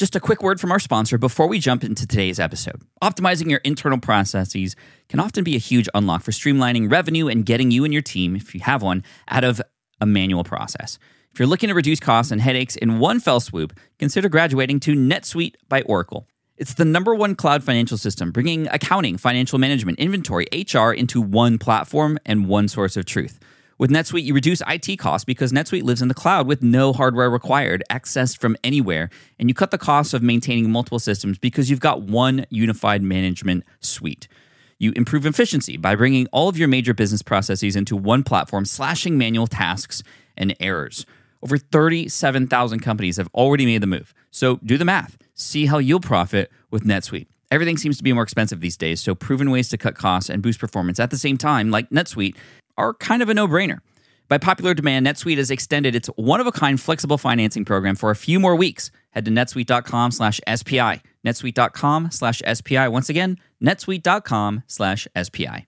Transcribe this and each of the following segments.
Just a quick word from our sponsor before we jump into today's episode. Optimizing your internal processes can often be a huge unlock for streamlining revenue and getting you and your team, if you have one, out of a manual process. If you're looking to reduce costs and headaches in one fell swoop, consider graduating to NetSuite by Oracle. It's the #1 cloud financial system, bringing accounting, financial management, inventory, HR into one platform and one source of truth. With NetSuite, you reduce IT costs because NetSuite lives in the cloud with no hardware required, accessed from anywhere, and you cut the cost of maintaining multiple systems because you've got one unified management suite. You improve efficiency by bringing all of your major business processes into one platform, slashing manual tasks and errors. Over 37,000 companies have already made the move. So do the math. See how you'll profit with NetSuite. Everything seems to be more expensive these days, so proven ways to cut costs and boost performance at the same time, like NetSuite, are kind of a no-brainer. By popular demand, NetSuite has extended its one-of-a-kind flexible financing program for a few more weeks. Head to netsuite.com/SPI. netsuite.com/SPI. Once again, netsuite.com/SPI.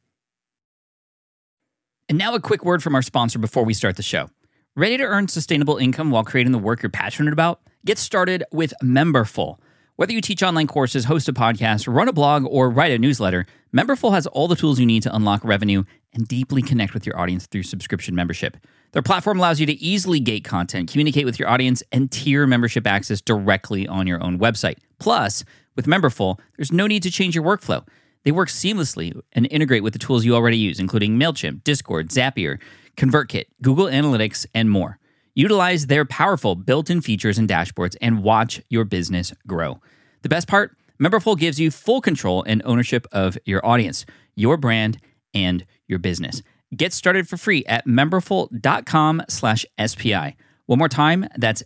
And now a quick word from our sponsor before we start the show. Ready to earn sustainable income while creating the work you're passionate about? Get started with Memberful. Whether you teach online courses, host a podcast, run a blog, or write a newsletter, Memberful has all the tools you need to unlock revenue and deeply connect with your audience through subscription membership. Their platform allows you to easily gate content, communicate with your audience, and tier membership access directly on your own website. Plus, with Memberful, there's no need to change your workflow. They work seamlessly and integrate with the tools you already use, including MailChimp, Discord, Zapier, ConvertKit, Google Analytics, and more. Utilize their powerful built-in features and dashboards and watch your business grow. The best part? Memberful gives you full control and ownership of your audience, your brand, and your business. Get started for free at memberful.com/SPI. One more time, that's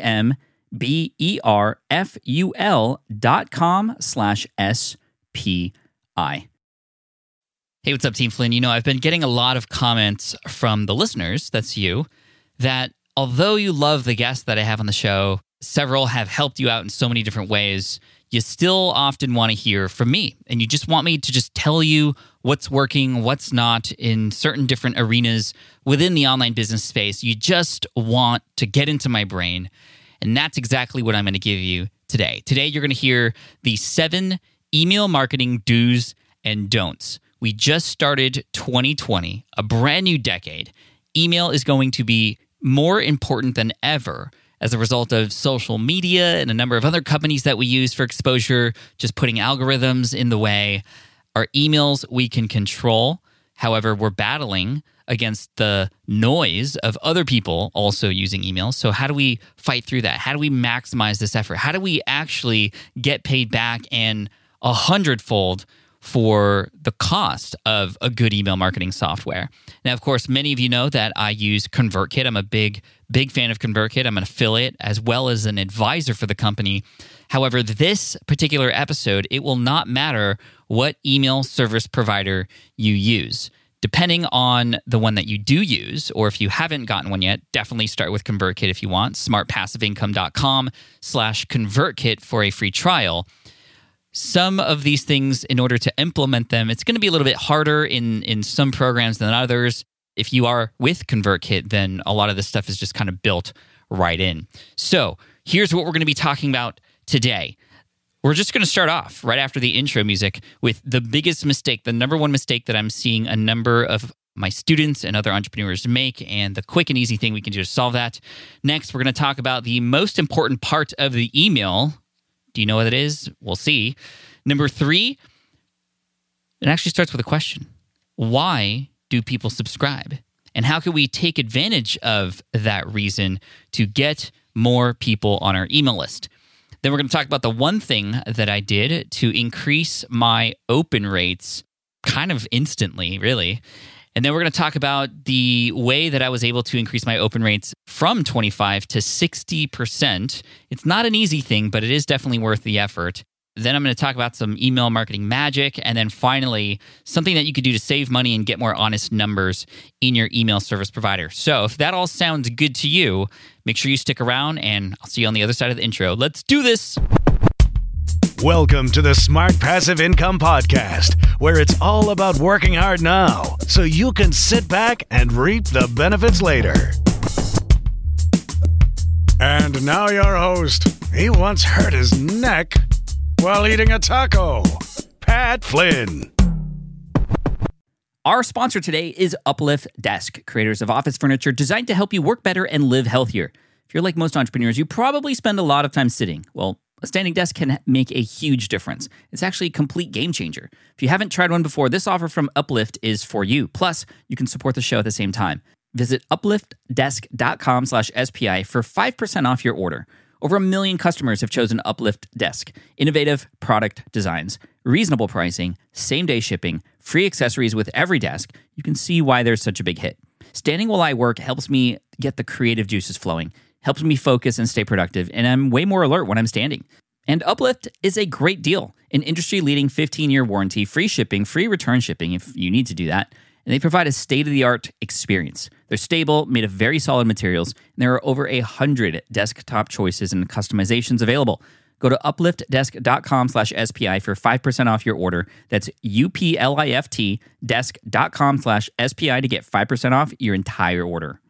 memberful.com/SPI. Hey, what's up, Team Flynn? You know, I've been getting a lot of comments from the listeners, that's you, that although you love the guests that I have on the show, several have helped you out in so many different ways, you still often want to hear from me. And you just want me to just tell you what's working, what's not in certain different arenas within the online business space. You just want to get into my brain. And that's exactly what I'm going to give you today. Today, you're going to hear the 7 email marketing do's and don'ts. We just started 2020, a brand new decade. Email is going to be more important than ever as a result of social media and a number of other companies that we use for exposure, just putting algorithms in the way. Our emails we can control. However, we're battling against the noise of other people also using emails. So how do we fight through that? How do we maximize this effort? How do we actually get paid back and 100-fold for the cost of a good email marketing software? Now, of course, many of you know that I use ConvertKit. I'm a big fan of ConvertKit. I'm an affiliate as well as an advisor for the company. However, this particular episode, it will not matter what email service provider you use. Depending on the one that you do use, or if you haven't gotten one yet, definitely start with ConvertKit if you want. smartpassiveincome.com/ConvertKit for a free trial. Some of these things, in order to implement them, it's going to be a little bit harder in some programs than others. If you are with ConvertKit, then a lot of this stuff is just kind of built right in. So here's what we're going to be talking about today. We're just going to start off right after the intro music with the biggest mistake, the #1 mistake that I'm seeing a number of my students and other entrepreneurs make, and the quick and easy thing we can do to solve that. Next, we're going to talk about the most important part of the email. Do you know what it is? We'll see. Number 3, it actually starts with a question. Why do people subscribe? And how can we take advantage of that reason to get more people on our email list? Then we're going to talk about the one thing that I did to increase my open rates kind of instantly, really. And then we're going to talk about the way that I was able to increase my open rates from 25 to 60%. It's not an easy thing, but it is definitely worth the effort. Then I'm going to talk about some email marketing magic. And then finally, something that you could do to save money and get more honest numbers in your email service provider. So if that all sounds good to you, make sure you stick around and I'll see you on the other side of the intro. Let's do this. Welcome to the Smart Passive Income Podcast, where it's all about working hard now so you can sit back and reap the benefits later. And now your host. He once hurt his neck while eating a taco. Pat Flynn. Our sponsor today is Uplift Desk, creators of office furniture designed to help you work better and live healthier. If you're like most entrepreneurs, you probably spend a lot of time sitting. Well, a standing desk can make a huge difference. It's actually a complete game changer. If you haven't tried one before, this offer from Uplift is for you. Plus, you can support the show at the same time. Visit upliftdesk.com/SPI for 5% off your order. Over 1 million customers have chosen Uplift Desk. Innovative product designs, reasonable pricing, same-day shipping, free accessories with every desk. You can see why there's such a big hit. Standing while I work helps me get the creative juices flowing, helps me focus and stay productive, and I'm way more alert when I'm standing. And Uplift is a great deal. An industry-leading 15-year warranty, free shipping, free return shipping if you need to do that. And they provide a state-of-the-art experience. They're stable, made of very solid materials, and there are over 100 desktop choices and customizations available. Go to upliftdesk.com/SPI for 5% off your order. That's UPLIFT desk.com/SPI to get 5% off your entire order.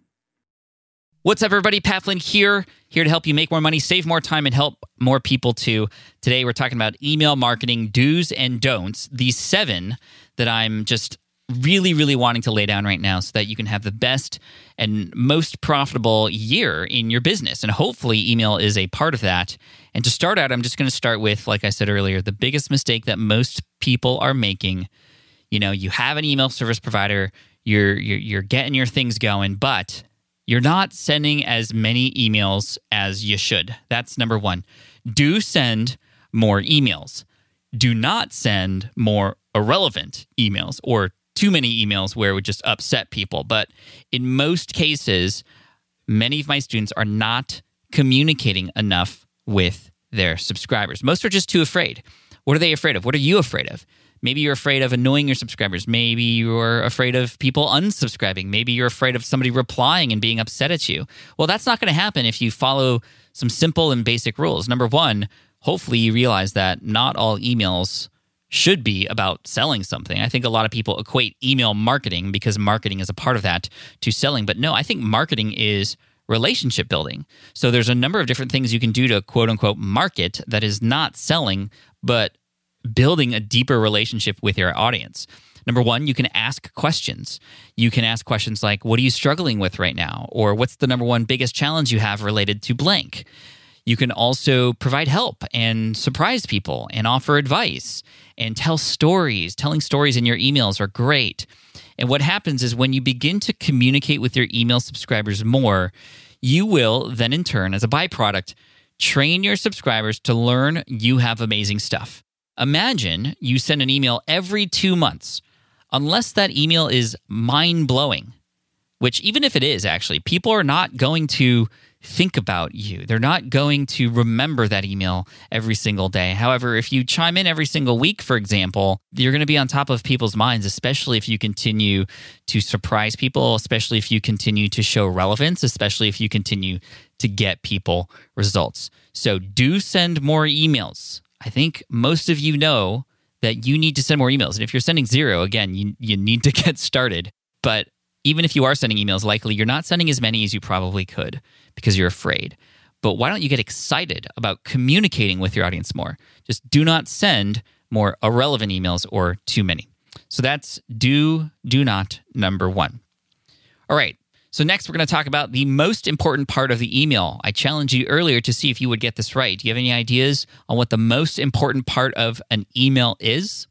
What's up, everybody? Pat Flynn here to help you make more money, save more time, and help more people too. Today, we're talking about email marketing do's and don'ts, these 7 that I'm just really wanting to lay down right now so that you can have the best and most profitable year in your business. And hopefully email is a part of that. And to start out, I'm just going to start with, like I said earlier, the biggest mistake that most people are making. You know, you have an email service provider, you're getting your things going, but you're not sending as many emails as you should. That's number 1. Do send more emails. Do not send more irrelevant emails or too many emails where it would just upset people. But in most cases, many of my students are not communicating enough with their subscribers. Most are just too afraid. What are they afraid of? What are you afraid of? Maybe you're afraid of annoying your subscribers. Maybe you're afraid of people unsubscribing. Maybe you're afraid of somebody replying and being upset at you. Well, that's not going to happen if you follow some simple and basic rules. Number 1, hopefully you realize that not all emails should be about selling something. I think a lot of people equate email marketing, because marketing is a part of that, to selling. But no, I think marketing is relationship building. So there's a number of different things you can do to quote unquote market that is not selling, but building a deeper relationship with your audience. Number 1, you can ask questions. You can ask questions like, what are you struggling with right now? Or what's the number 1 biggest challenge you have related to blank? You can also provide help and surprise people and offer advice and tell stories. Telling stories in your emails are great. And what happens is when you begin to communicate with your email subscribers more, you will then in turn, as a byproduct, train your subscribers to learn you have amazing stuff. Imagine you send an email every 2 months. Unless that email is mind-blowing, which even if it is actually, people are not going to think about you. They're not going to remember that email every single day. However, if you chime in every single week, for example, you're going to be on top of people's minds, especially if you continue to surprise people, especially if you continue to show relevance, especially if you continue to get people results. So do send more emails. I think most of you know that you need to send more emails. And if you're sending 0, again, you need to get started. But even if you are sending emails, likely you're not sending as many as you probably could because you're afraid. But why don't you get excited about communicating with your audience more? Just do not send more irrelevant emails or too many. So that's do not number 1. All right. So next we're going to talk about the most important part of the email. I challenged you earlier to see if you would get this right. Do you have any ideas on what the most important part of an email is?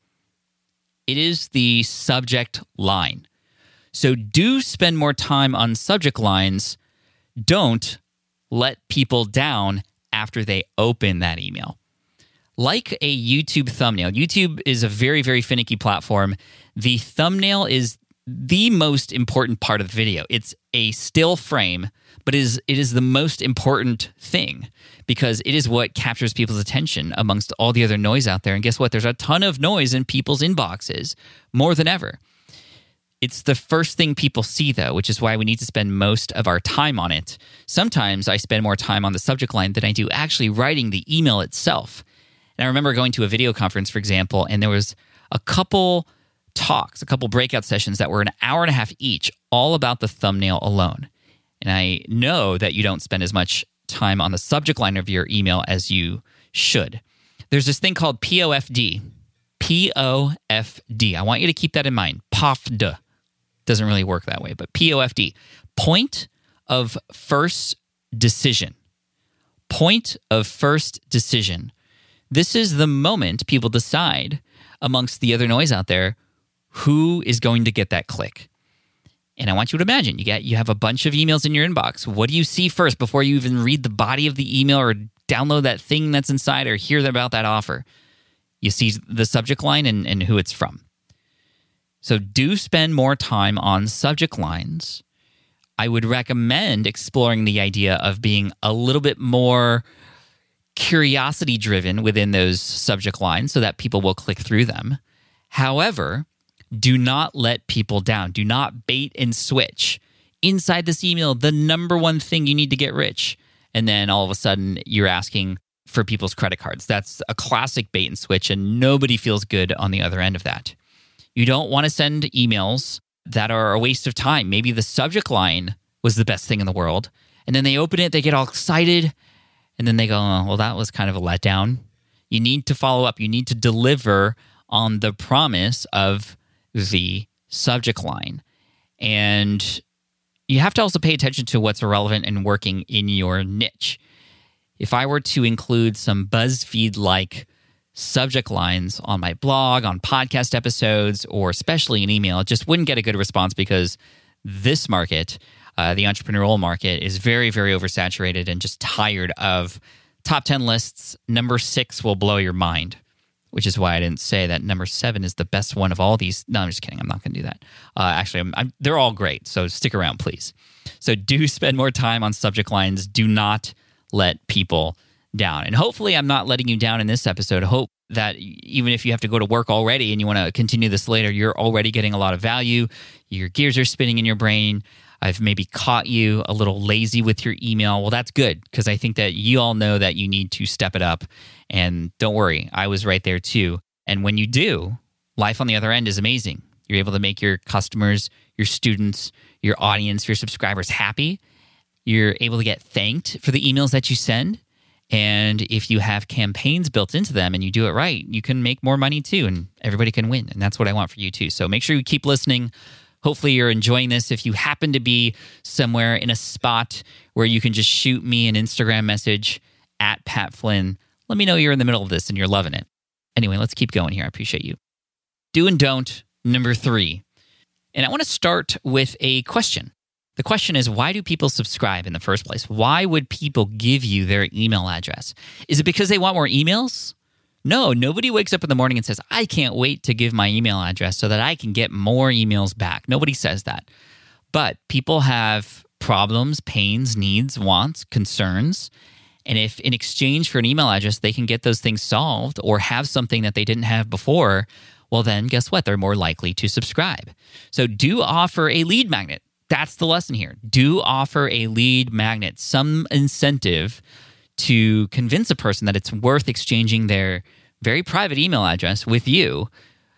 It is the subject line. So do spend more time on subject lines. Don't let people down after they open that email. Like a YouTube thumbnail. YouTube is a very, very finicky platform. The thumbnail is the most important part of the video. It's a still frame, but it is the most important thing because it is what captures people's attention amongst all the other noise out there. And guess what? There's a ton of noise in people's inboxes, more than ever. It's the first thing people see, though, which is why we need to spend most of our time on it. Sometimes I spend more time on the subject line than I do actually writing the email itself. And I remember going to a video conference, for example, and there was a couple talks, a couple breakout sessions that were an hour and a half each, all about the thumbnail alone. And I know that you don't spend as much time on the subject line of your email as you should. There's this thing called POFD. POFD. I want you to keep that in mind. POFD. Doesn't really work that way, but POFD. Point of first decision. Point of first decision. This is the moment people decide amongst the other noise out there who is going to get that click. And I want you to imagine you have a bunch of emails in your inbox. What do you see first before you even read the body of the email or download that thing that's inside or hear about that offer? You see the subject line and who it's from. So do spend more time on subject lines. I would recommend exploring the idea of being a little bit more curiosity driven within those subject lines so that people will click through them. However, do not let people down. Do not bait and switch. Inside this email, the number one thing you need to get rich. And then all of a sudden, you're asking for people's credit cards. That's a classic bait and switch, and nobody feels good on the other end of that. You don't want to send emails that are a waste of time. Maybe the subject line was the best thing in the world, and then they open it, they get all excited, and then they go, oh, well, that was kind of a letdown. You need to follow up. You need to deliver on the promise of the subject line. And you have to also pay attention to what's relevant and working in your niche. If I were to include some BuzzFeed-like subject lines on my blog, on podcast episodes, or especially in email, it just wouldn't get a good response because this market, the entrepreneurial market, is very, very oversaturated and just tired of top 10 lists. Number 6 will blow your mind, which is why I didn't say that number 7 is the best one of all these. No, I'm just kidding. I'm not going to do that. Actually, they're all great, so stick around, please. So do spend more time on subject lines. Do not let people down. And hopefully I'm not letting you down in this episode. I hope that even if you have to go to work already and you want to continue this later, you're already getting a lot of value. Your gears are spinning in your brain. I've maybe caught you a little lazy with your email. Well, that's good because I think that you all know that you need to step it up. And don't worry, I was right there too. And when you do, life on the other end is amazing. You're able to make your customers, your students, your audience, your subscribers happy. You're able to get thanked for the emails that you send. And if you have campaigns built into them and you do it right, you can make more money too, and everybody can win. And that's what I want for you too. So make sure you keep listening. Hopefully you're enjoying this. If you happen to be somewhere in a spot where you can just shoot me an Instagram message at Pat Flynn, let me know you're in the middle of this and you're loving it. Anyway, let's keep going here. I appreciate you. Do and don't, number 3. And I want to start with a question. The question is, why do people subscribe in the first place? Why would people give you their email address? Is it because they want more emails? No, nobody wakes up in the morning and says, I can't wait to give my email address so that I can get more emails back. Nobody says that. But people have problems, pains, needs, wants, concerns. And if in exchange for an email address, they can get those things solved or have something that they didn't have before, well then, guess what? They're more likely to subscribe. So do offer a lead magnet. That's the lesson here. Do offer a lead magnet, some incentive to convince a person that it's worth exchanging their very private email address with you.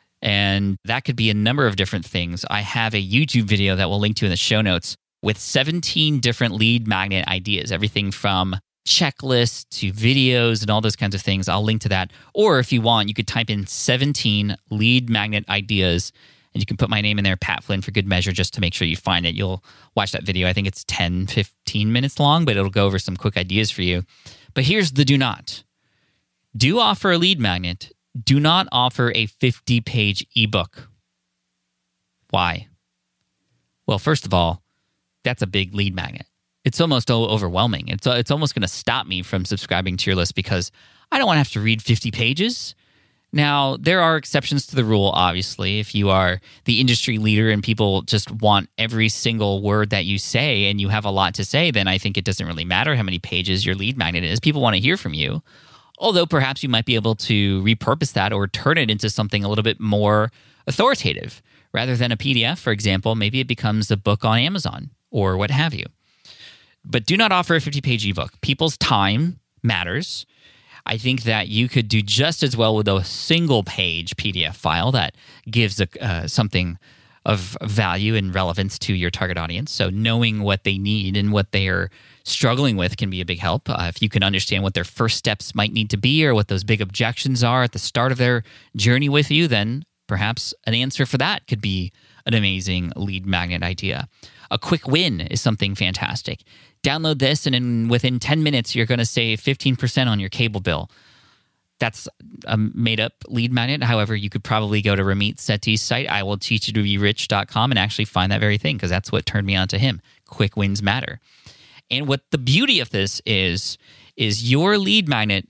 And that could be a number of different things. I have a YouTube video that we'll link to in the show notes with 17 different lead magnet ideas, everything from checklists to videos and all those kinds of things. I'll link to that. Or if you want, you could type in 17 lead magnet ideas and you can put my name in there, Pat Flynn, for good measure, just to make sure you find it. You'll watch that video. I think it's 10, 15 minutes long, but it'll go over some quick ideas for you. But here's the do not. Do offer a lead magnet. Do not offer a 50-page ebook. Why? Well, first of all, that's a big lead magnet. It's almost overwhelming. It's almost going to stop me from subscribing to your list because I don't want to have to read 50 pages. Now, there are exceptions to the rule, obviously. If you are the industry leader and people just want every single word that you say and you have a lot to say, then I think it doesn't really matter how many pages your lead magnet is. People want to hear from you. Although perhaps you might be able to repurpose that or turn it into something a little bit more authoritative. Rather than a PDF, for example, maybe it becomes a book on Amazon or what have you. But do not offer a 50-page ebook. People's time matters. I think that you could do just as well with a single-page PDF file that gives something of value and relevance to your target audience. So knowing what they need and what they are struggling with can be a big help. If you can understand what their first steps might need to be or what those big objections are at the start of their journey with you, then perhaps an answer for that could be an amazing lead magnet idea. A quick win is something fantastic. Download this, and within 10 minutes, you're going to save 15% on your cable bill. That's a made-up lead magnet. However, you could probably go to Ramit Sethi's site, iwillteachyoutoberich.com, and actually find that very thing, because that's what turned me on to him. Quick wins matter. And what the beauty of this is your lead magnet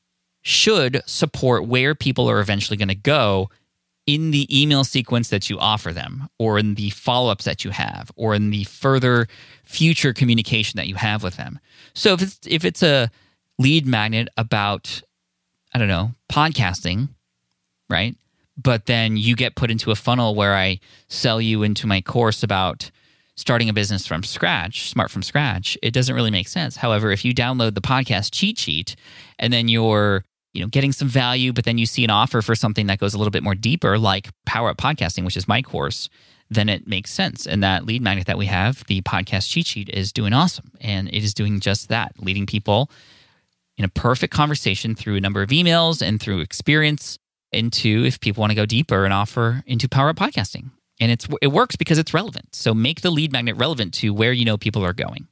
should support where people are eventually going to go in the email sequence that you offer them, or in the follow-ups that you have, or in the further future communication that you have with them. So if it's a lead magnet about, I don't know, podcasting, right? But then you get put into a funnel where I sell you into my course about starting a business from scratch, Smart from Scratch, it doesn't really make sense. However, if you download the podcast cheat sheet and then you're getting some value, but then you see an offer for something that goes a little bit more deeper, like Power Up Podcasting, which is my course, then it makes sense. And that lead magnet that we have, the podcast cheat sheet, is doing awesome. And it is doing just that, leading people in a perfect conversation through a number of emails and through experience into, if people want to go deeper, an offer into Power Up Podcasting. And it works because it's relevant. So make the lead magnet relevant to where people are going.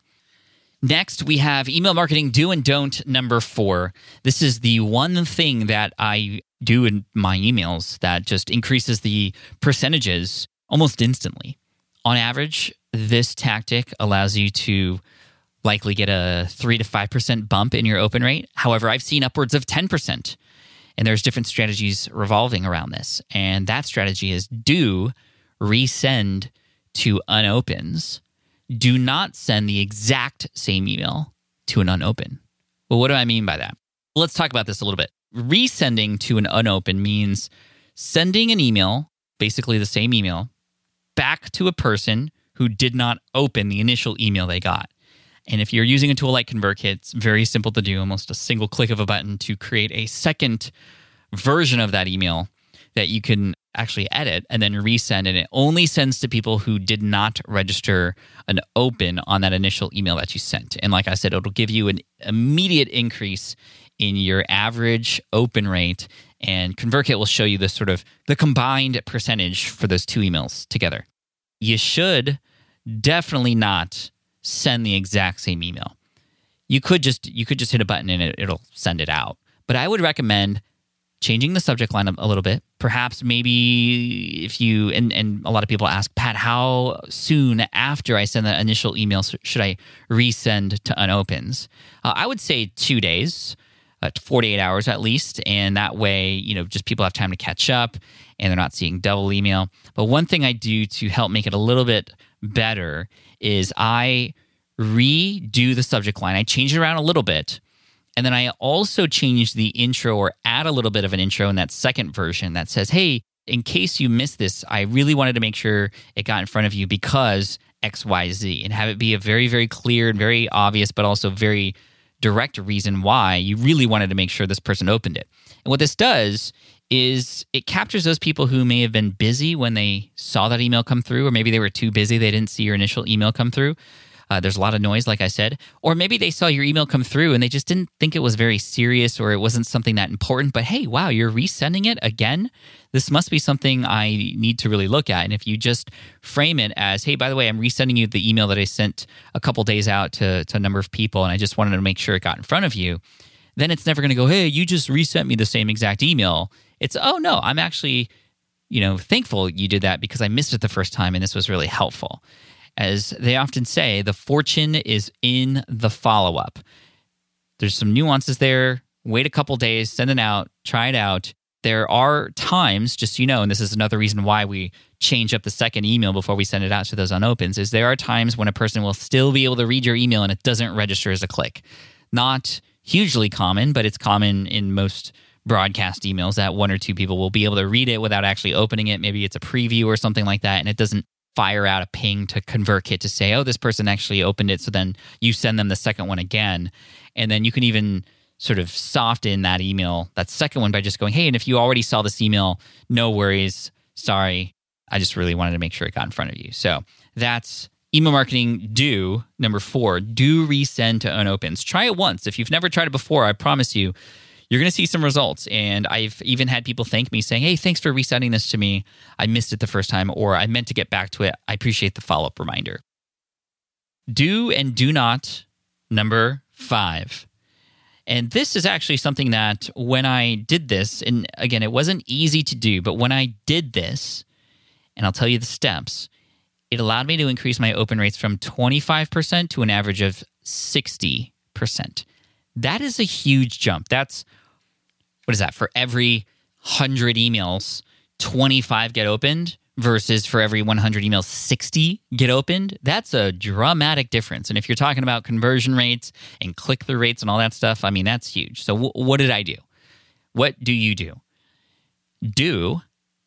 Next, we have email marketing do and don't number 4. This is the one thing that I do in my emails that just increases the percentages almost instantly. On average, this tactic allows you to likely get a 3 to 5% bump in your open rate. However, I've seen upwards of 10%. And there's different strategies revolving around this. And that strategy is do resend to unopens. Do not send the exact same email to an unopen. Well, what do I mean by that? Well, let's talk about this a little bit. Resending to an unopen means sending an email, basically the same email, back to a person who did not open the initial email they got. And if you're using a tool like ConvertKit, it's very simple to do, almost a single click of a button to create a second version of that email that you can actually edit and then resend, and it only sends to people who did not register an open on that initial email that you sent. And like I said, it'll give you an immediate increase in your average open rate, and ConvertKit will show you this sort of the combined percentage for those two emails together. You should definitely not send the exact same email. You could just hit a button and it'll send it out. But I would recommend changing the subject line a little bit. Perhaps maybe if you, and a lot of people ask, Pat, how soon after I send the initial email should I resend to unopens? I would say 2 days, 48 hours at least. And that way, just people have time to catch up and they're not seeing double email. But one thing I do to help make it a little bit better is I redo the subject line. I change it around a little bit. And then I also change the intro or add a little bit of an intro in that second version that says, hey, in case you missed this, I really wanted to make sure it got in front of you because XYZ, and have it be a very, very clear and very obvious, but also very direct reason why you really wanted to make sure this person opened it. And what this does is it captures those people who may have been busy when they saw that email come through, or maybe they were too busy, they didn't see your initial email come through. There's a lot of noise, like I said. Or maybe they saw your email come through and they just didn't think it was very serious or it wasn't something that important. But hey, wow, you're resending it again? This must be something I need to really look at. And if you just frame it as, hey, by the way, I'm resending you the email that I sent a couple days out to a number of people and I just wanted to make sure it got in front of you, then it's never going to go, hey, you just resent me the same exact email. It's, oh, no, I'm actually thankful you did that because I missed it the first time and this was really helpful. As they often say, the fortune is in the follow-up. There's some nuances there. Wait a couple days, send it out, try it out. There are times, just so you know, and this is another reason why we change up the second email before we send it out to those unopens, is there are times when a person will still be able to read your email and it doesn't register as a click. Not hugely common, but it's common in most broadcast emails that one or two people will be able to read it without actually opening it. Maybe it's a preview or something like that, and it doesn't fire out a ping to ConvertKit to say, oh, this person actually opened it. So then you send them the second one again. And then you can even sort of soften that email, that second one, by just going, hey, and if you already saw this email, no worries. Sorry, I just really wanted to make sure it got in front of you. So that's email marketing do. Number 4, do resend to unopens. Try it once. If you've never tried it before, I promise you, you're going to see some results. And I've even had people thank me saying, hey, thanks for resending this to me. I missed it the first time, or I meant to get back to it. I appreciate the follow-up reminder. Do and do not, number 5. And this is actually something that when I did this, and again, it wasn't easy to do, but when I did this, and I'll tell you the steps, it allowed me to increase my open rates from 25% to an average of 60%. That is a huge jump. That's, what is that? For every 100 emails, 25 get opened versus for every 100 emails, 60 get opened. That's a dramatic difference. And if you're talking about conversion rates and click-through rates and all that stuff, I mean, that's huge. So what did I do? What do you do? Do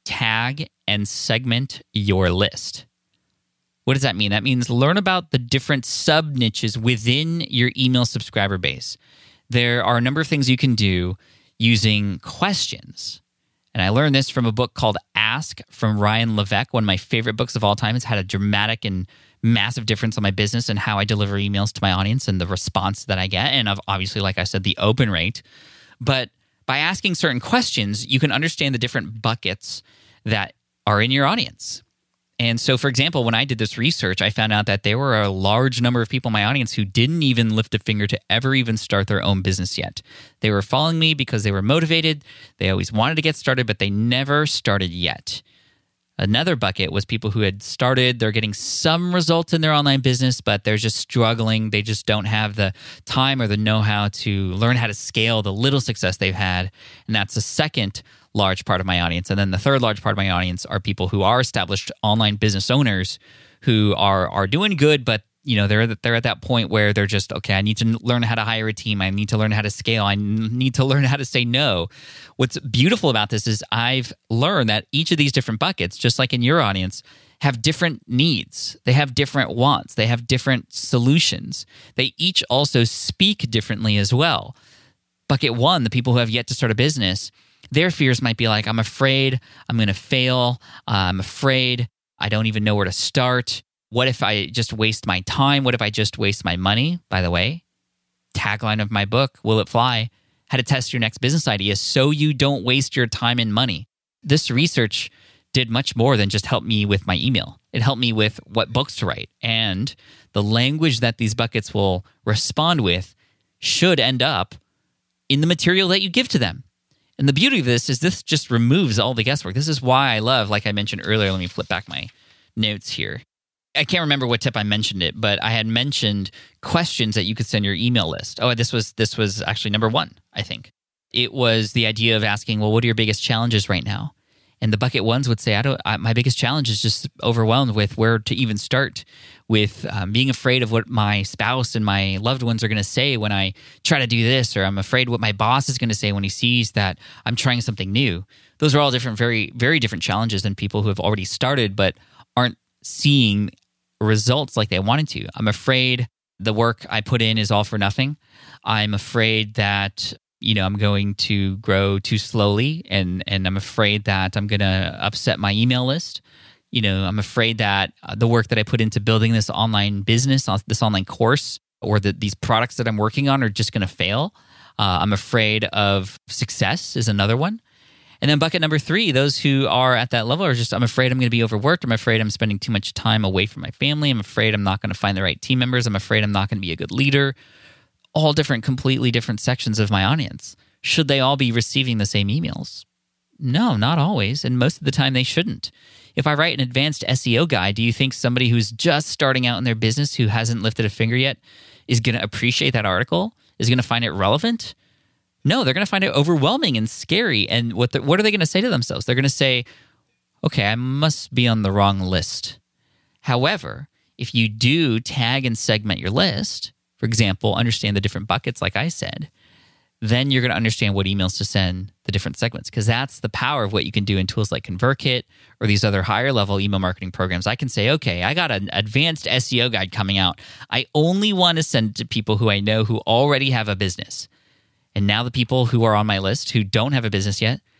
tag and segment your list. What does that mean? That means learn about the different sub-niches within your email subscriber base. There are a number of things you can do using questions. And I learned this from a book called Ask from Ryan Levesque, one of my favorite books of all time. It's had a dramatic and massive difference on my business and how I deliver emails to my audience and the response that I get. And obviously, like I said, the open rate. But by asking certain questions, you can understand the different buckets that are in your audience. And so, for example, when I did this research, I found out that there were a large number of people in my audience who didn't even lift a finger to ever even start their own business yet. They were following me because they were motivated. They always wanted to get started, but they never started yet. Another bucket was people who had started, they're getting some results in their online business, but they're just struggling. They just don't have the time or the know-how to learn how to scale the little success they've had. And that's the second large part of my audience. And then the third large part of my audience are people who are established online business owners who are doing good, but you know, they're at that point where they're just, okay, I need to learn how to hire a team. I need to learn how to scale. I need to learn how to say no. What's beautiful about this is I've learned that each of these different buckets, just like in your audience, have different needs. They have different wants. They have different solutions. They each also speak differently as well. Bucket 1, the people who have yet to start a business, their fears might be like, I'm afraid I'm going to fail. I'm afraid I don't even know where to start. What if I just waste my time? What if I just waste my money? By the way, tagline of my book, Will It Fly? How to test your next business idea so you don't waste your time and money. This research did much more than just help me with my email. It helped me with what books to write. And the language that these buckets will respond with should end up in the material that you give to them. And the beauty of this is this just removes all the guesswork. This is why I love, like I mentioned earlier, let me flip back my notes here. I can't remember what tip I mentioned it, but I had mentioned questions that you could send your email list. Oh, this was actually number 1, I think. It was the idea of asking, well, what are your biggest challenges right now? And the bucket ones would say, my biggest challenge is just overwhelmed with where to even start, with being afraid of what my spouse and my loved ones are going to say when I try to do this, or I'm afraid what my boss is going to say when he sees that I'm trying something new. Those are all different, very, very different challenges than people who have already started but aren't seeing results like they wanted to. I'm afraid the work I put in is all for nothing. I'm afraid that I'm going to grow too slowly, and I'm afraid that I'm going to upset my email list. I'm afraid that the work that I put into building this online business, this online course, or these products that I'm working on are just going to fail. I'm afraid of success is another one. And then bucket number 3, those who are at that level are just, I'm afraid I'm going to be overworked. I'm afraid I'm spending too much time away from my family. I'm afraid I'm not going to find the right team members. I'm afraid I'm not going to be a good leader. All different, completely different sections of my audience. Should they all be receiving the same emails? No, not always. And most of the time they shouldn't. If I write an advanced SEO guide, do you think somebody who's just starting out in their business who hasn't lifted a finger yet is going to appreciate that article? Is going to find it relevant? No, they're going to find it overwhelming and scary. And what are they going to say to themselves? They're going to say, okay, I must be on the wrong list. However, if you do tag and segment your list, for example, understand the different buckets like I said, then you're going to understand what emails to send the different segments, because that's the power of what you can do in tools like ConvertKit or these other higher level email marketing programs. I can say, okay, I got an advanced SEO guide coming out. I only want to send it to people who I know who already have a business. And now the people who are on my list who don't have a business yet,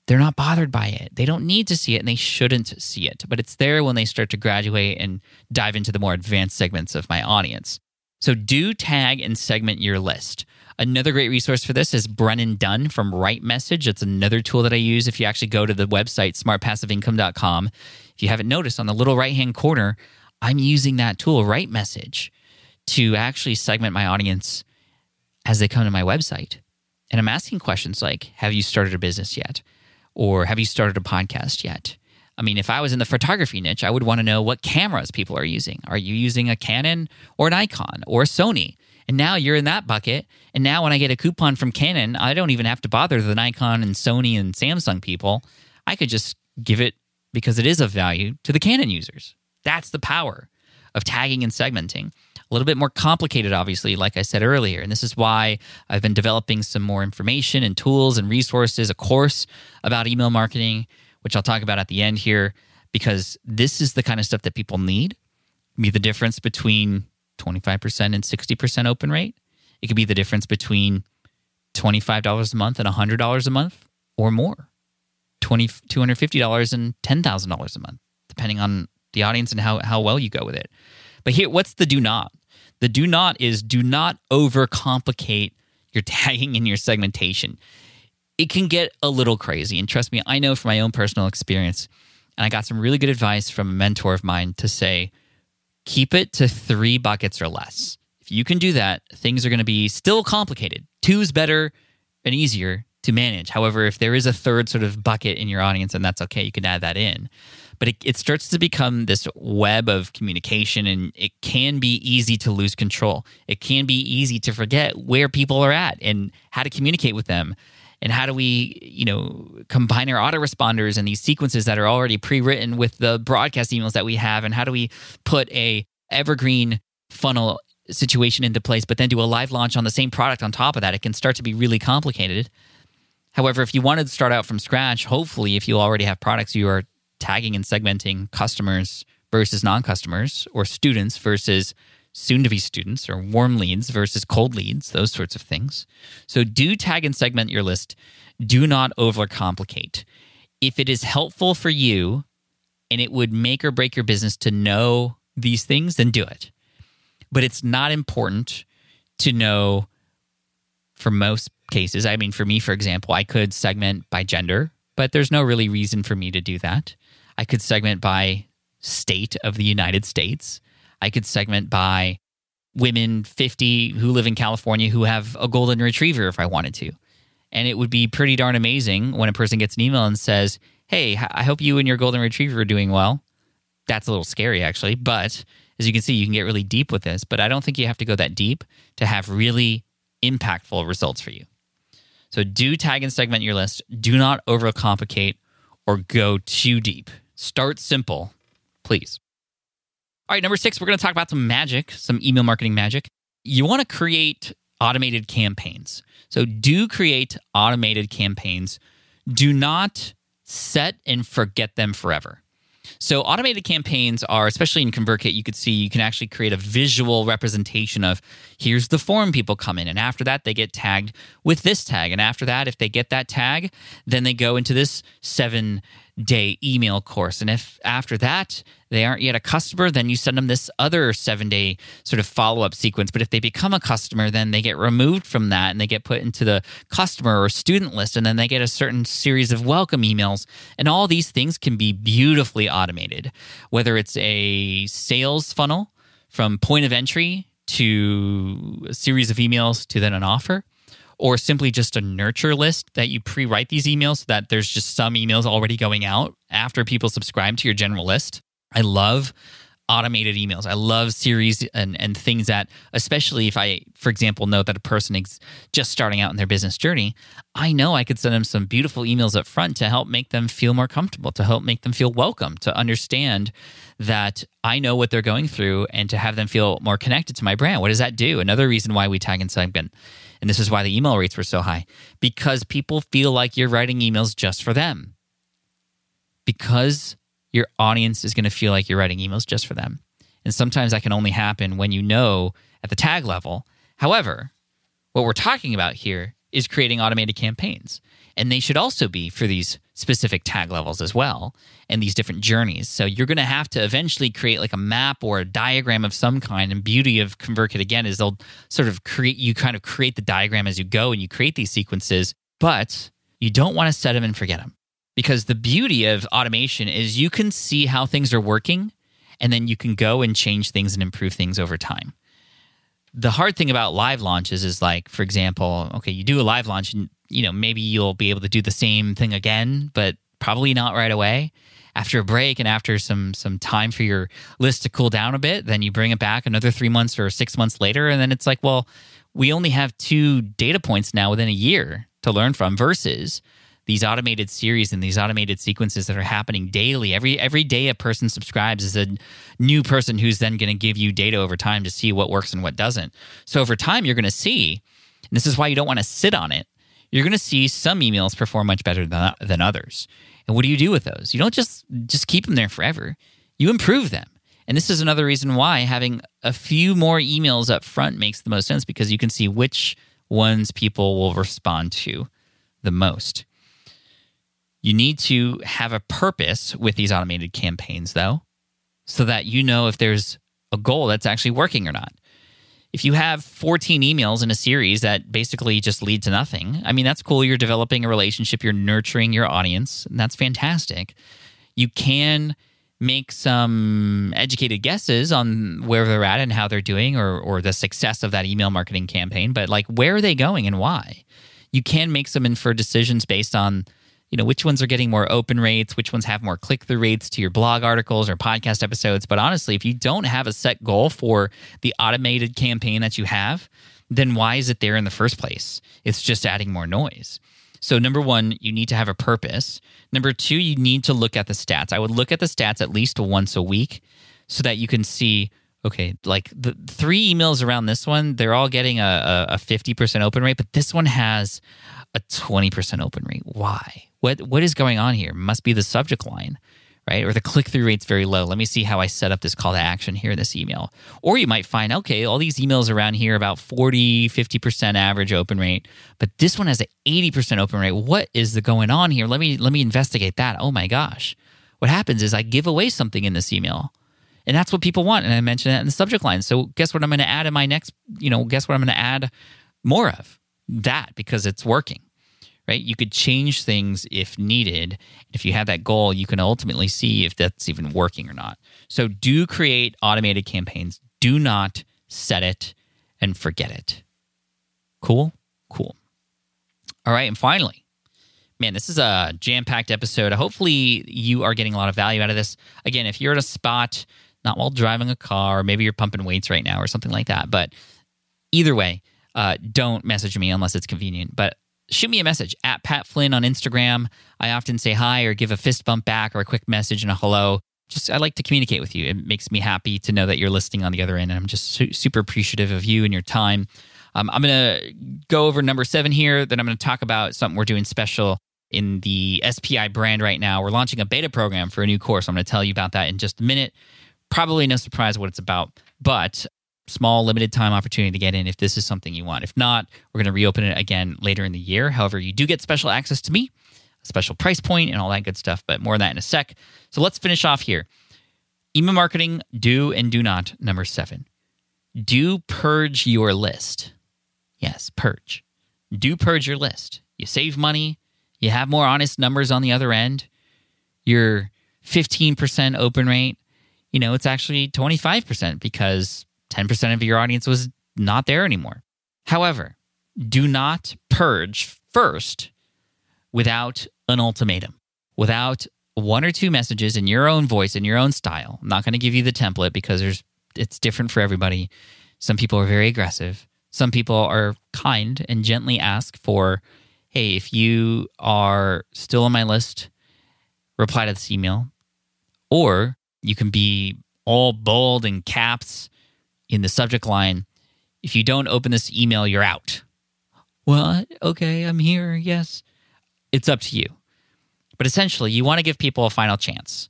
they're not bothered by it. They don't need to see it, and they shouldn't see it. But it's there when they start to graduate and dive into the more advanced segments of my audience. So do tag and segment your list. Another great resource for this is Brennan Dunn from Right Message. It's another tool that I use. If you actually go to the website, smartpassiveincome.com, if you haven't noticed, on the little right-hand corner, I'm using that tool, Right Message, to actually segment my audience as they come to my website. And I'm asking questions like, have you started a business yet? Or have you started a podcast yet? I mean, if I was in the photography niche, I would want to know what cameras people are using. Are you using a Canon or an Nikon or a Sony? And now you're in that bucket. And now when I get a coupon from Canon, I don't even have to bother the Nikon and Sony and Samsung people. I could just give it, because it is of value, to the Canon users. That's the power of tagging and segmenting. A little bit more complicated, obviously, like I said earlier. And this is why I've been developing some more information and tools and resources, a course about email marketing, which I'll talk about at the end here, because this is the kind of stuff that people need. It can be the difference between 25% and 60% open rate. It could be the difference between $25 a month and $100 a month or more. $250 and $10,000 a month, depending on the audience and how well you go with it. But here, what's the do not? The do not is do not overcomplicate your tagging and your segmentation. It can get a little crazy. And trust me, I know from my own personal experience, and I got some really good advice from a mentor of mine to say, keep it to 3 buckets or less. If you can do that, things are going to be still complicated. 2 is better and easier to manage. However, if there is a third sort of bucket in your audience, and that's okay, you can add that in. But it starts to become this web of communication, and it can be easy to lose control. It can be easy to forget where people are at and how to communicate with them. And how do we, combine our autoresponders and these sequences that are already pre-written with the broadcast emails that we have? And how do we put a evergreen funnel situation into place, but then do a live launch on the same product on top of that? It can start to be really complicated. However, if you wanted to start out from scratch, hopefully, if you already have products, you are tagging and segmenting customers versus non-customers, or students versus soon-to-be students, or warm leads versus cold leads, those sorts of things. So do tag and segment your list. Do not overcomplicate. If it is helpful for you and it would make or break your business to know these things, then do it. But it's not important to know for most cases. I mean, for me, for example, I could segment by gender, but there's no really reason for me to do that. I could segment by state of the United States. I could segment by women 50 who live in California who have a golden retriever if I wanted to. And it would be pretty darn amazing when a person gets an email and says, hey, I hope you and your golden retriever are doing well. That's a little scary, actually. But as you can see, you can get really deep with this. But I don't think you have to go that deep to have really impactful results for you. So do tag and segment your list. Do not overcomplicate or go too deep. Start simple, please. All right, number 6, we're going to talk about some magic, some email marketing magic. You want to create automated campaigns. So do create automated campaigns. Do not set and forget them forever. So automated campaigns are, especially in ConvertKit, you could see you can actually create a visual representation of here's the form people come in, and after that they get tagged with this tag, and after that, if they get that tag, then they go into this 7-day email course, and if after that they aren't yet a customer, then you send them this other 7-day sort of follow-up sequence. But if they become a customer, then they get removed from that and they get put into the customer or student list, and then they get a certain series of welcome emails. And all these things can be beautifully automated, whether it's a sales funnel from point of entry to a series of emails to then an offer, or simply just a nurture list that you pre-write these emails so that there's just some emails already going out after people subscribe to your general list. I love automated emails. I love series and things that, especially if I, for example, know that a person is just starting out in their business journey, I know I could send them some beautiful emails up front to help make them feel more comfortable, to help make them feel welcome, to understand that I know what they're going through, and to have them feel more connected to my brand. What does that do? Another reason why we tag and segment, and this is why the email rates were so high, because people feel like you're writing emails just for them. Because your audience is going to feel like you're writing emails just for them. And sometimes that can only happen when you know at the tag level. However, what we're talking about here is creating automated campaigns. And they should also be for these specific tag levels as well and these different journeys. So you're going to have to eventually create like a map or a diagram of some kind. And beauty of ConvertKit, again, is they'll sort of create the diagram as you go and you create these sequences, but you don't want to set them and forget them. Because the beauty of automation is you can see how things are working and then you can go and change things and improve things over time. The hard thing about live launches is like, for example, okay, you do a live launch and maybe you'll be able to do the same thing again, but probably not right away. After a break and after some time for your list to cool down a bit, then you bring it back another 3 months or 6 months later, and then it's like, well, we only have 2 data points now within a year to learn from versus these automated series and these automated sequences that are happening daily. Every day a person subscribes is a new person who's then going to give you data over time to see what works and what doesn't. So over time, you're going to see, and this is why you don't want to sit on it, you're going to see some emails perform much better than others. And what do you do with those? You don't just keep them there forever. You improve them. And this is another reason why having a few more emails up front makes the most sense, because you can see which ones people will respond to the most. You need to have a purpose with these automated campaigns, though, so that you know if there's a goal that's actually working or not. If you have 14 emails in a series that basically just lead to nothing, I mean, that's cool. You're developing a relationship. You're nurturing your audience, and that's fantastic. You can make some educated guesses on where they're at and how they're doing or the success of that email marketing campaign, but like, where are they going and why? You can make some inferred decisions based on which ones are getting more open rates, which ones have more click-through rates to your blog articles or podcast episodes. But honestly, if you don't have a set goal for the automated campaign that you have, then why is it there in the first place? It's just adding more noise. So number 1, you need to have a purpose. Number 2, you need to look at the stats. I would look at the stats at least once a week so that you can see, okay, like the 3 emails around this one, they're all getting a 50% open rate, but this one has a 20% open rate. Why? What is going on here? Must be the subject line, right? Or the click-through rate's very low. Let me see how I set up this call to action here in this email. Or you might find, okay, all these emails around here about 40, 50% average open rate, but this one has an 80% open rate. What is going on here? Let me investigate that. Oh my gosh. What happens is I give away something in this email. And that's what people want. And I mentioned that in the subject line. So guess what I'm going to add in my next, guess what I'm going to add more of? That, because it's working. Right? You could change things if needed. If you have that goal, you can ultimately see if that's even working or not. So do create automated campaigns. Do not set it and forget it. Cool? Cool. All right. And finally, man, this is a jam-packed episode. Hopefully you are getting a lot of value out of this. Again, if you're at a spot, not while driving a car, or maybe you're pumping weights right now or something like that, but either way, don't message me unless it's convenient. But shoot me a message at Pat Flynn on Instagram. I often say hi or give a fist bump back or a quick message and a hello. I like to communicate with you. It makes me happy to know that you're listening on the other end, and I'm just super appreciative of you and your time. I'm going to go over number 7 here. Then I'm going to talk about something we're doing special in the SPI brand right now. We're launching a beta program for a new course. I'm going to tell you about that in just a minute. Probably no surprise what it's about, but small, limited time opportunity to get in if this is something you want. If not, we're going to reopen it again later in the year. However, you do get special access to me, a special price point, and all that good stuff, but more on that in a sec. So let's finish off here. Email marketing, do and do not, number 7. Do purge your list. Yes, purge. Do purge your list. You save money. You have more honest numbers on the other end. Your 15% open rate, it's actually 25% because 10% of your audience was not there anymore. However, do not purge first without an ultimatum, without 1 or 2 messages in your own voice, in your own style. I'm not going to give you the template because it's different for everybody. Some people are very aggressive. Some people are kind and gently ask for, hey, if you are still on my list, reply to this email. Or you can be all bold in caps in the subject line. If you don't open this email, you're out. What? Okay, I'm here. Yes. It's up to you. But essentially, you want to give people a final chance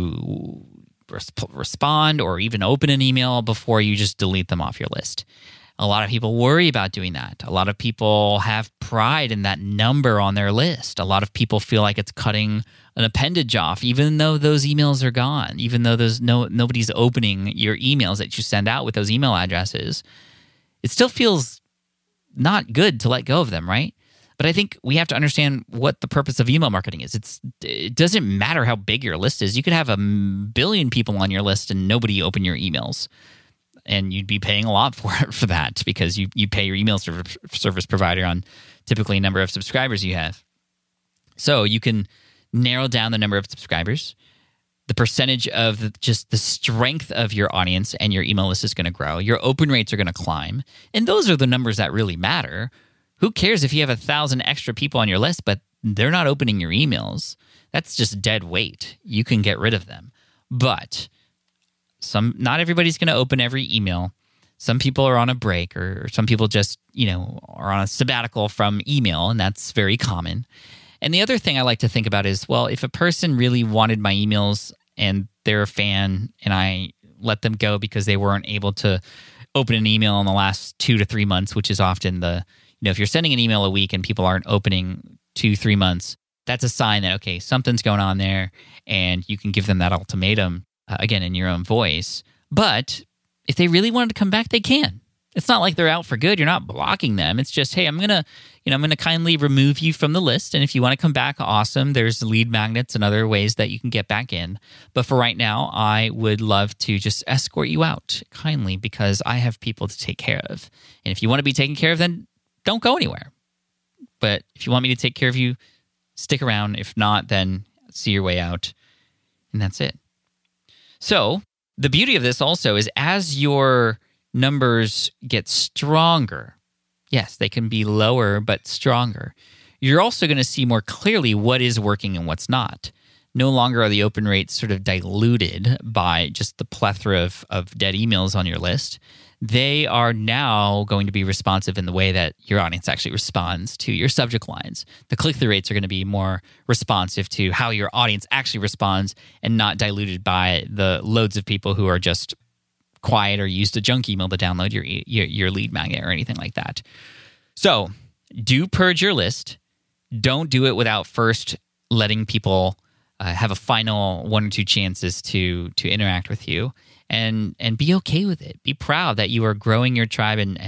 to respond or even open an email before you just delete them off your list. A lot of people worry about doing that. A lot of people have pride in that number on their list. A lot of people feel like it's cutting an appendage off, even though those emails are gone, even though there's nobody's opening your emails that you send out with those email addresses. It still feels not good to let go of them, right? But I think we have to understand what the purpose of email marketing is. It doesn't matter how big your list is. You could have 1 billion people on your list and nobody open your emails. And you'd be paying a lot for that because you pay your email service provider on typically a number of subscribers you have. So you can narrow down the number of subscribers. The percentage of just the strength of your audience and your email list is going to grow. Your open rates are going to climb. And those are the numbers that really matter. Who cares if you have 1,000 extra people on your list, but they're not opening your emails? That's just dead weight. You can get rid of them. But not everybody's going to open every email. Some people are on a break, or some people just, are on a sabbatical from email, and that's very common. And the other thing I like to think about is, well, if a person really wanted my emails and they're a fan and I let them go because they weren't able to open an email in the last 2 to 3 months, which is often if you're sending an email a week and people aren't opening 2-3 months, that's a sign that, okay, something's going on there, and you can give them that ultimatum. Again, in your own voice. But if they really wanted to come back, they can. It's not like they're out for good. You're not blocking them. It's just, hey, I'm gonna kindly remove you from the list. And if you want to come back, awesome. There's lead magnets and other ways that you can get back in. But for right now, I would love to just escort you out kindly because I have people to take care of. And if you want to be taken care of, then don't go anywhere. But if you want me to take care of you, stick around. If not, then see your way out. And that's it. So the beauty of this also is as your numbers get stronger, yes, they can be lower but stronger, you're also going to see more clearly what is working and what's not. No longer are the open rates sort of diluted by just the plethora of dead emails on your list. They are now going to be responsive in the way that your audience actually responds to your subject lines. The click-through rates are going to be more responsive to how your audience actually responds and not diluted by the loads of people who are just quiet or used a junk email to download your lead magnet or anything like that. So do purge your list. Don't do it without first letting people have a final 1 or 2 chances to interact with you. And be okay with it. Be proud that you are growing your tribe, and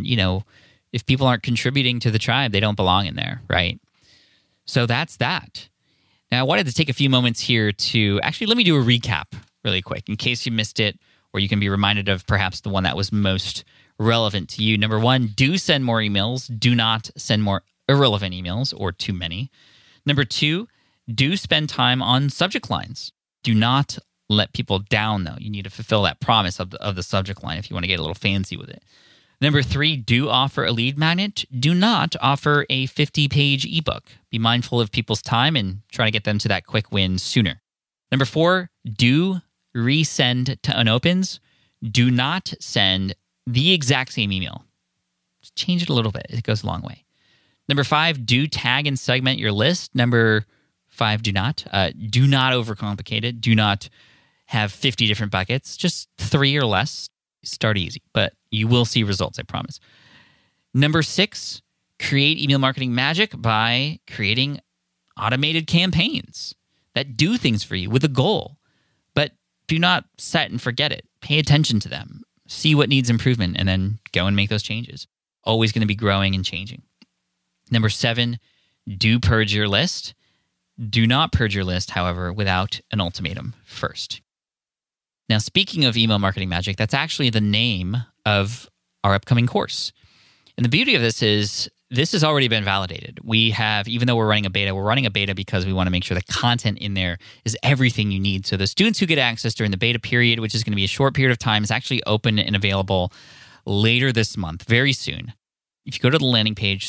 if people aren't contributing to the tribe, they don't belong in there, right? So that's that. Now, I wanted to take a few moments here to actually let me do a recap really quick in case you missed it, or you can be reminded of perhaps the one that was most relevant to you. Number 1, do send more emails. Do not send more irrelevant emails or too many. Number 2, do spend time on subject lines. Do not let people down, though. You need to fulfill that promise of the subject line if you want to get a little fancy with it. Number 3, do offer a lead magnet. Do not offer a 50-page ebook. Be mindful of people's time and try to get them to that quick win sooner. Number 4, do resend to unopens. Do not send the exact same email. Just change it a little bit. It goes a long way. Number 5, do tag and segment your list. Number 5, do not. Do not overcomplicate it. Do not have 50 different buckets, just 3 or less. Start easy, but you will see results, I promise. Number 6, create email marketing magic by creating automated campaigns that do things for you with a goal. But do not set and forget it. Pay attention to them. See what needs improvement and then go and make those changes. Always going to be growing and changing. Number 7, do purge your list. Do not purge your list, however, without an ultimatum first. Now, speaking of email marketing magic, that's actually the name of our upcoming course. And the beauty of this is this has already been validated. We have, even though we're running a beta because we want to make sure the content in there is everything you need. So the students who get access during the beta period, which is going to be a short period of time, is actually open and available later this month, very soon. If you go to the landing page,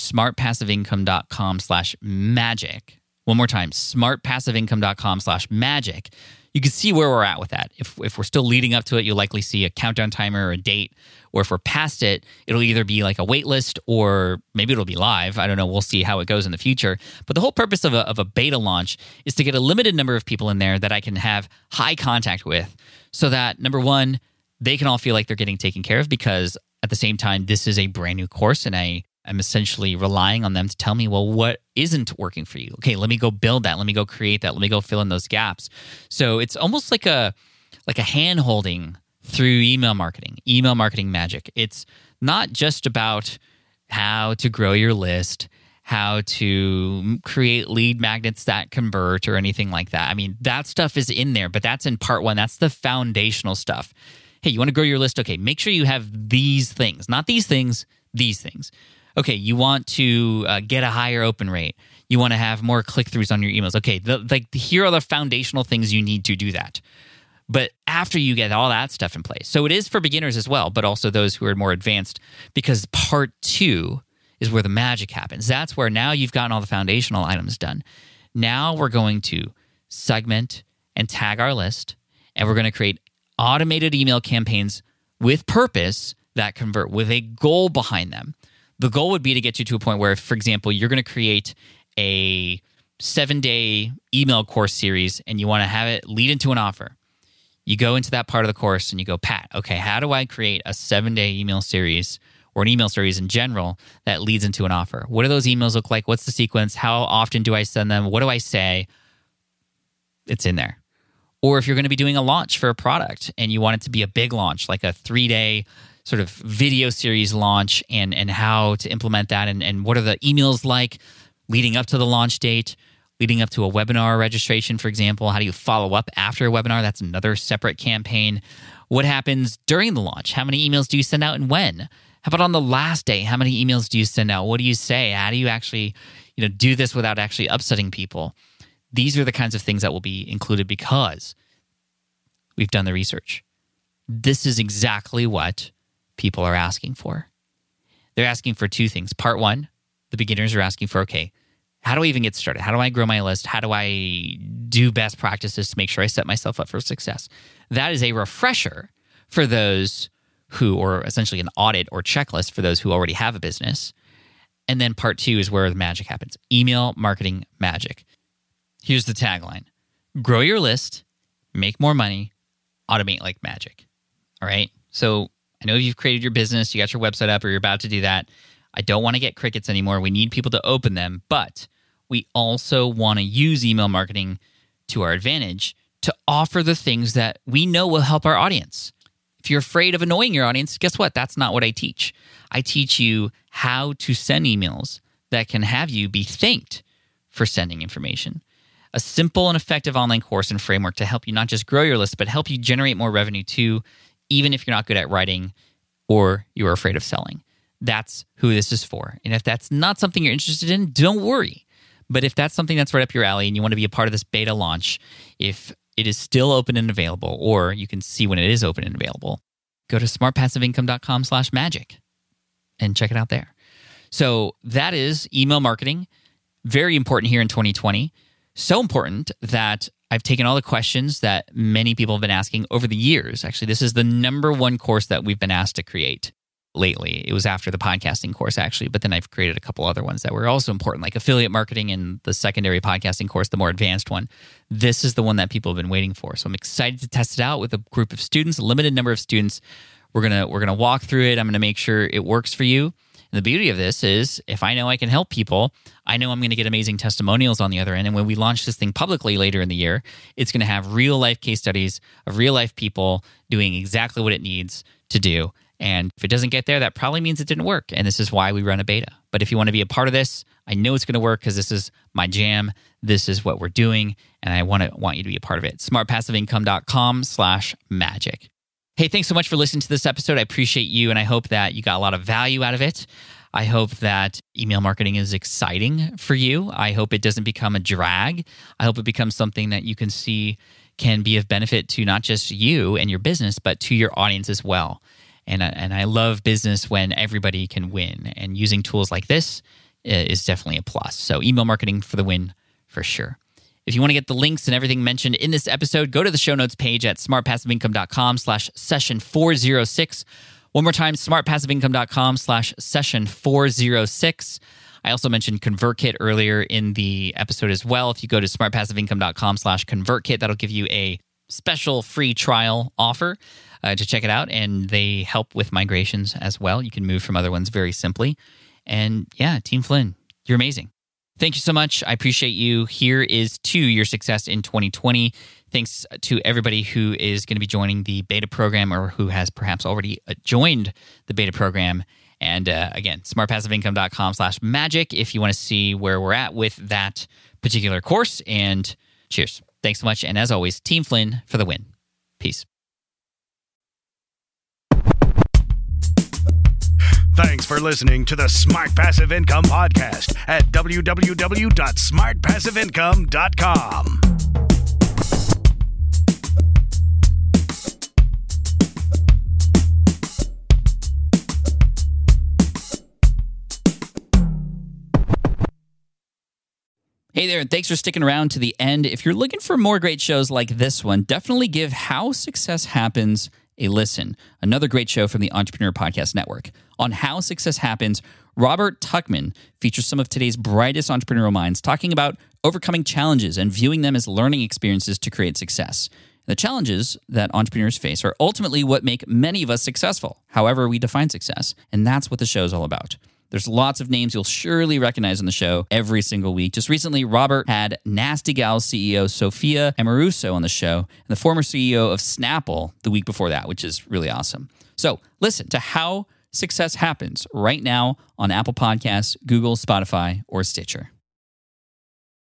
smartpassiveincome.com/magic. One more time, smartpassiveincome.com/magic. You can see where we're at with that. If we're still leading up to it, you'll likely see a countdown timer or a date. Or if we're past it, it'll either be like a wait list or maybe it'll be live. I don't know. We'll see how it goes in the future. But the whole purpose of a beta launch is to get a limited number of people in there that I can have high contact with so that, number one, they can all feel like they're getting taken care of because at the same time, this is a brand new course, and I'm essentially relying on them to tell me, well, what isn't working for you? Okay, let me go build that. Let me go create that. Let me go fill in those gaps. So it's almost like a hand-holding through email marketing magic. It's not just about how to grow your list, how to create lead magnets that convert or anything like that. I mean, that stuff is in there, but that's in part one. That's the foundational stuff. Hey, you want to grow your list? Okay, make sure you have these things, not these things, these things. Okay, you want to get a higher open rate. You want to have more click-throughs on your emails. Okay, here are the foundational things you need to do that. But after you get all that stuff in place, so it is for beginners as well, but also those who are more advanced, because part two is where the magic happens. That's where now you've gotten all the foundational items done. Now we're going to segment and tag our list, and we're going to create automated email campaigns with purpose that convert, with a goal behind them. The goal would be to get you to a point where, for example, you're going to create a 7-day email course series and you want to have it lead into an offer. You go into that part of the course and you go, Pat, okay, how do I create a 7-day email series or an email series in general that leads into an offer? What do those emails look like? What's the sequence? How often do I send them? What do I say? It's in there. Or if you're going to be doing a launch for a product and you want it to be a big launch, like a 3-day sort of video series launch, and how to implement that, and what are the emails like leading up to the launch date, leading up to a webinar registration, for example. How do you follow up after a webinar? That's another separate campaign. What happens during the launch? How many emails do you send out and when? How about on the last day? How many emails do you send out? What do you say? How do you actually do this without actually upsetting people? These are the kinds of things that will be included because we've done the research. This is exactly what people are asking for. They're asking for two things. Part one, the beginners are asking for, okay, how do I even get started? How do I grow my list? How do I do best practices to make sure I set myself up for success? That is a refresher for those who, or essentially an audit or checklist for those who already have a business. And then part two is where the magic happens. Email marketing magic. Here's the tagline. Grow your list, make more money, automate like magic. All right? So I know you've created your business, you got your website up, or you're about to do that. I don't want to get crickets anymore. We need people to open them, but we also want to use email marketing to our advantage to offer the things that we know will help our audience. If you're afraid of annoying your audience, guess what? That's not what I teach. I teach you how to send emails that can have you be thanked for sending information. A simple and effective online course and framework to help you not just grow your list, but help you generate more revenue too, even if you're not good at writing or you're afraid of selling. That's who this is for. And if that's not something you're interested in, don't worry. But if that's something that's right up your alley and you want to be a part of this beta launch, if it is still open and available, or you can see when it is open and available, go to smartpassiveincome.com/magic and check it out there. So that is email marketing. Very important here in 2020. So important that I've taken all the questions that many people have been asking over the years. Actually, this is the number one course that we've been asked to create lately. It was after the podcasting course, actually, but then I've created a couple other ones that were also important, like affiliate marketing and the secondary podcasting course, the more advanced one. This is the one that people have been waiting for. So I'm excited to test it out with a group of students, a limited number of students. We're gonna walk through it. I'm gonna make sure it works for you. And the beauty of this is, if I know I can help people, I know I'm going to get amazing testimonials on the other end. And when we launch this thing publicly later in the year, it's going to have real life case studies of real life people doing exactly what it needs to do. And if it doesn't get there, that probably means it didn't work. And this is why we run a beta. But if you want to be a part of this, I know it's going to work because this is my jam. This is what we're doing. And I want you to be a part of it. smartpassiveincome.com/magic. Hey, thanks so much for listening to this episode. I appreciate you, and I hope that you got a lot of value out of it. I hope that email marketing is exciting for you. I hope it doesn't become a drag. I hope it becomes something that you can see can be of benefit to not just you and your business, but to your audience as well. And I love business when everybody can win, and using tools like this is definitely a plus. So email marketing for the win for sure. If you want to get the links and everything mentioned in this episode, go to the show notes page at smartpassiveincome.com/session406. One more time, smartpassiveincome.com/session406. I also mentioned ConvertKit earlier in the episode as well. If you go to smartpassiveincome.com/ConvertKit, that'll give you a special free trial offer. to check it out. And they help with migrations as well. You can move from other ones very simply. And yeah, Team Flynn, you're amazing. Thank you so much. I appreciate you. Here is to your success in 2020. Thanks to everybody who is going to be joining the beta program or who has perhaps already joined the beta program. And again, smartpassiveincome.com/magic if you want to see where we're at with that particular course. And cheers. Thanks so much. And as always, Team Flynn for the win. Peace. Thanks for listening to the Smart Passive Income Podcast at www.smartpassiveincome.com. Hey there, and thanks for sticking around to the end. If you're looking for more great shows like this one, definitely give How Success Happens a listen. Another great show from the Entrepreneur Podcast Network. On How Success Happens, Robert Tuchman features some of today's brightest entrepreneurial minds talking about overcoming challenges and viewing them as learning experiences to create success. The challenges that entrepreneurs face are ultimately what make many of us successful, however we define success, and that's what the show is all about. There's lots of names you'll surely recognize on the show every single week. Just recently, Robert had Nasty Gal's CEO Sophia Amoruso on the show and the former CEO of Snapple the week before that, which is really awesome. So listen to How Success Happens right now on Apple Podcasts, Google, Spotify, or Stitcher.